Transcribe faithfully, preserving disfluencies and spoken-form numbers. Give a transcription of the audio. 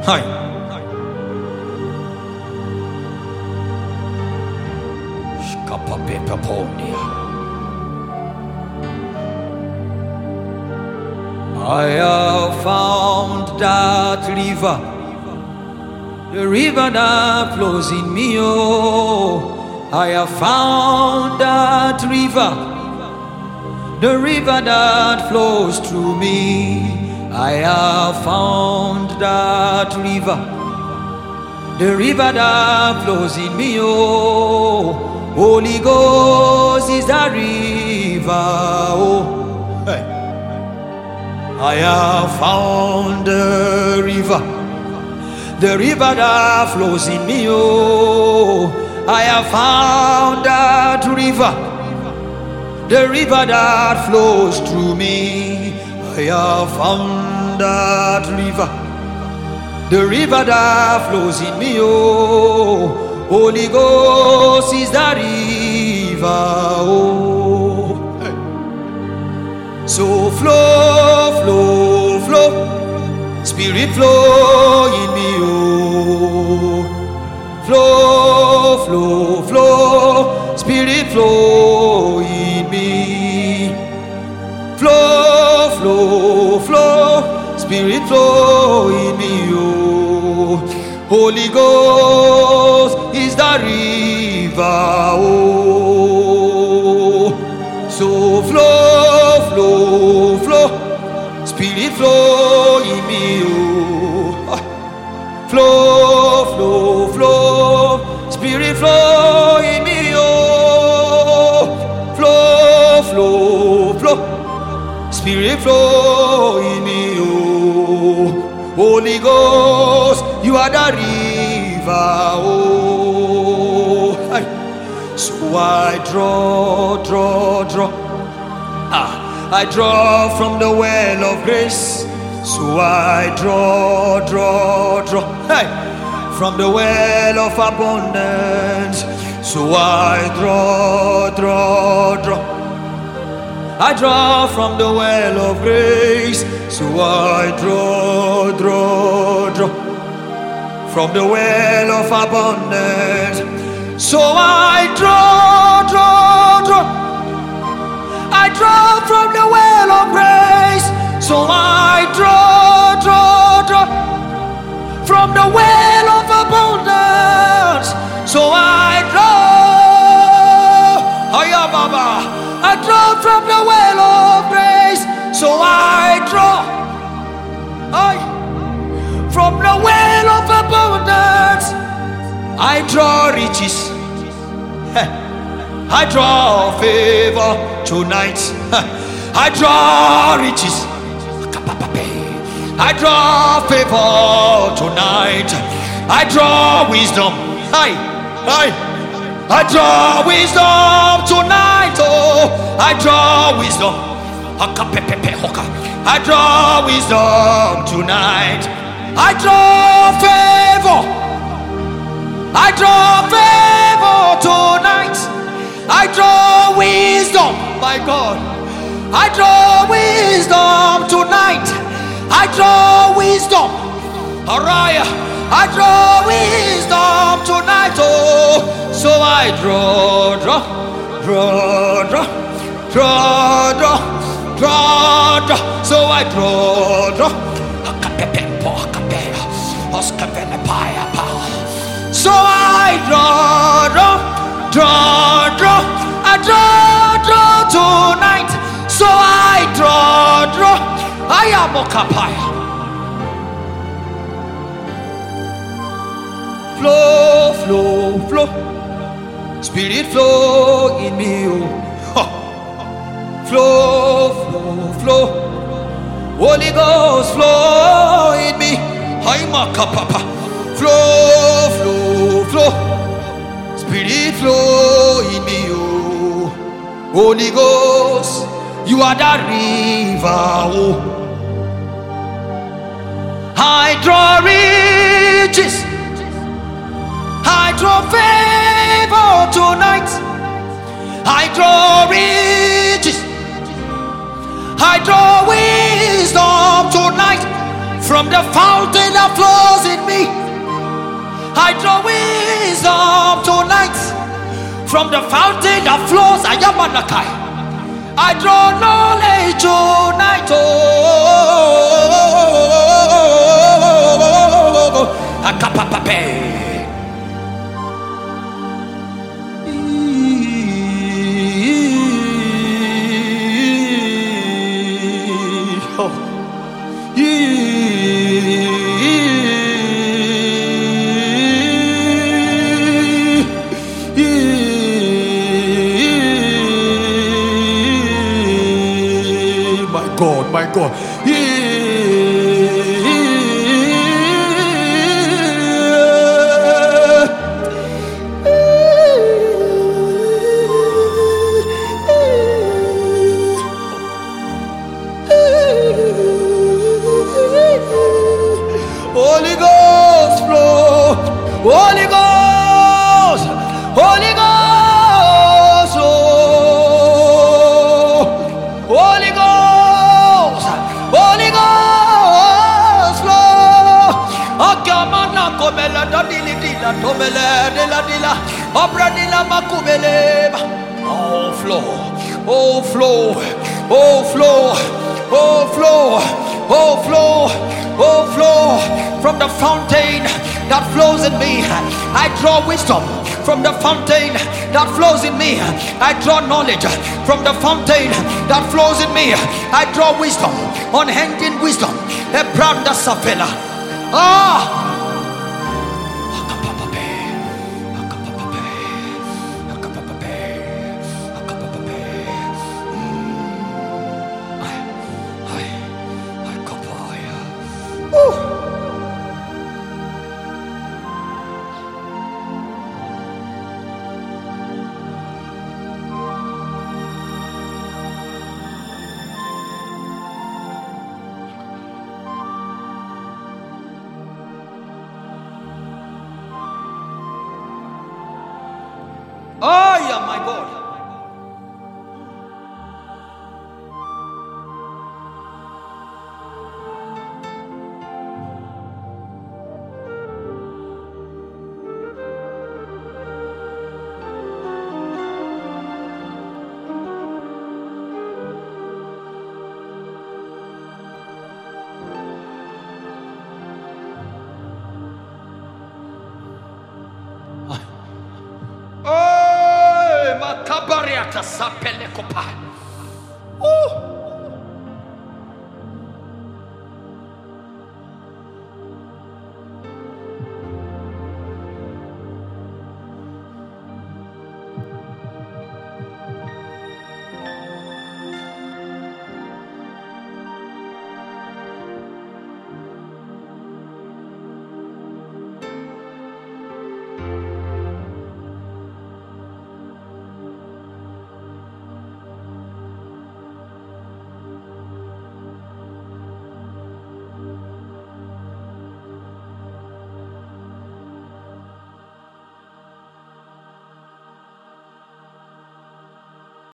Hi. I have found that river, the river that flows in me. Oh, I have found that river, the river that flows through me. I have found that river, the river that flows in me. Oh, Holy Ghost is the river. Oh, hey. I have found the river, the river that flows in me. Oh, I have found that river, the river that flows through me. I have found that river, the river that flows in me. Oh, Holy Ghost is the river. Oh, hey. So flow, flow, flow, Spirit flow in me. Oh, flow, flow, flow, Spirit flow in me. Flow, flow, flow, Spirit flow in me. Oh, Holy Ghost is the river. Oh, so flow, flow, flow, Spirit flow in me. Oh, flow, flow, flow, Spirit flow in me. Oh, flow, flow, flow, Spirit flow in me. Oh, Holy Ghost, you are the river. Oh, so I draw, draw, draw. Ah, I draw from the well of grace. So I draw, draw, draw. Hey, from the well of abundance. So I draw, draw, draw. I draw from the well of grace. So I draw, draw, draw from the well of abundance. So I draw, draw, draw. I draw from the well of grace. So I draw, draw, draw from the well of abundance. So I draw, hiya Baba. I draw from the well of grace. So I draw, I from the well of abundance. I draw riches. I draw favor tonight. I draw riches. I draw favor tonight. I draw wisdom. Hi, hi. I draw wisdom tonight. Oh, I draw wisdom. I draw wisdom tonight. I draw favor. I draw favor tonight. I draw wisdom, my God. I draw wisdom tonight. I draw wisdom. Araya. I draw wisdom tonight. Oh, so I draw, draw, draw, draw, draw, draw, draw, draw. So I draw, draw. So I draw, draw, draw, draw. I draw, draw tonight. So I draw, draw. I am a kapaya. Flow, flow, flow, Spirit flow in me. Oh. Flow, flow, flow, Holy Ghost flow in me. Haimaka papa. Flow, flow, flow, Spirit flow in me. Oh, Holy Ghost, you are the river. Oh, I draw riches. I draw favor tonight. I draw riches. I draw wisdom tonight From the fountain that flows in me, I draw wisdom tonight. From the fountain that flows, I am Anakai. I draw knowledge tonight. Oh, Akapapape. God, my God. Holy Ghost flow, Holy Ghost, Holy Ghost, oh, Holy Ghost, Holy Ghost flow. Akamana komela dadili dila tomele dila dila obra dila makumele. Oh flow, oh flow, oh flow, oh flow, oh flow, oh flow. From the fountain that flows in me, I draw wisdom. From the fountain that flows in me, I draw knowledge. From the fountain that flows in me, I draw wisdom. Unending wisdom. A brand of Safela. Ah! Oh, yeah, my God. Oh, Makabariata Sapele Kopa. Oh.